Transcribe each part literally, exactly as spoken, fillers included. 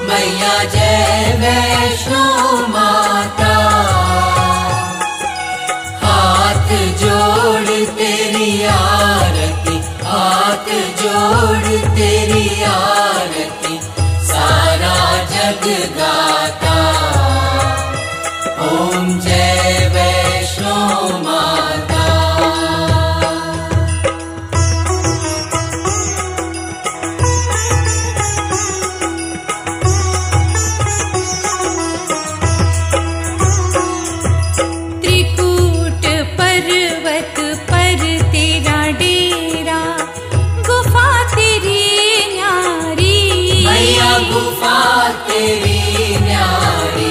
मैया जय वैष्णो माता। हाथ जोड़ तेरी आरती, हाथ जोड़ तेरी आरती, सारा जग गाता। ओम जय वैष्णो माता। त्रिकूट पर्वत पर तेरा डेरा, गुफा तेरी न्यारी, मैया गुफा तेरी न्यारी।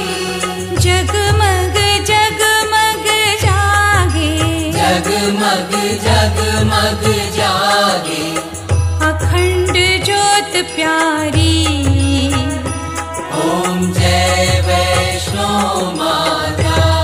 जगमग जगमग जागे, जगमग जगमग जागे, अखंड ज्योत प्यारी। ओम जय वैष्णो माता।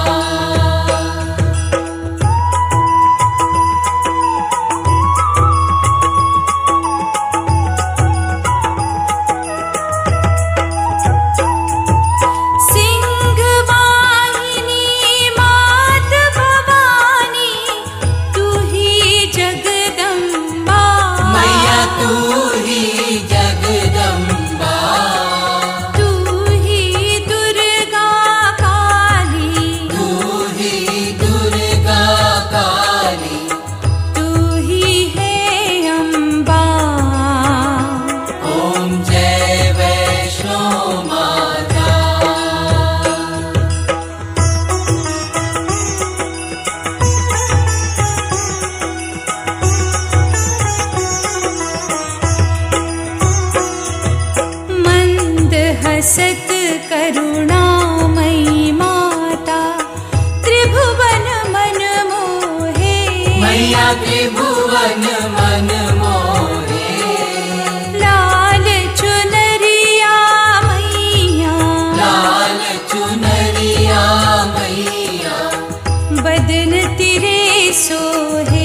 हसत करुणामयी माता, त्रिभुवन मन मोहे। मैया त्रिभुवन मन मोहे। लाल चुनरिया मैया, लाल चुनरिया मैया, बदन तेरे सोहे।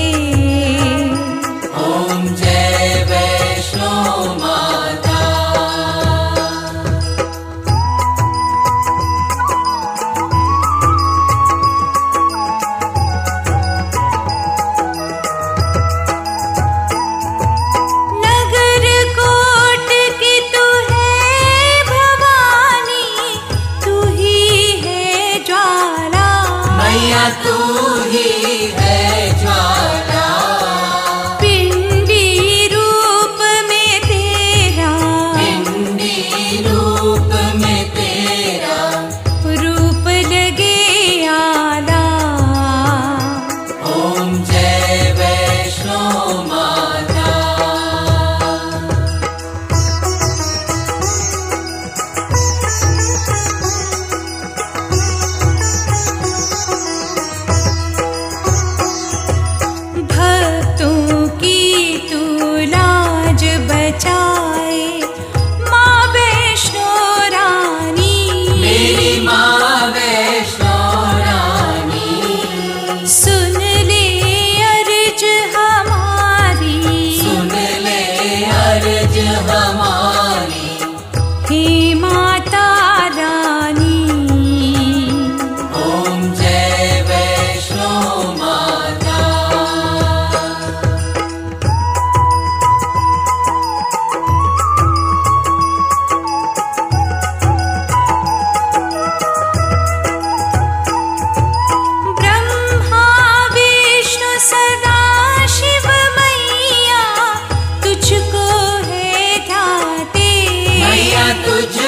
ओम जय वैष्णो माता। तू ही है ज्वाला, पिंडी रूप में तेरा, पिंडी रूप में तेरा, रूप लगे आला। ओम जय वैष्णो माता। बचाए माँ वैष्णो रानी, मेरी माँ वैष्णो रानी। सुन ले अर्ज हमारी, सुन ले अर्ज हमारी, हे माता रानी। ओम जय वैष्णो माता। तुझको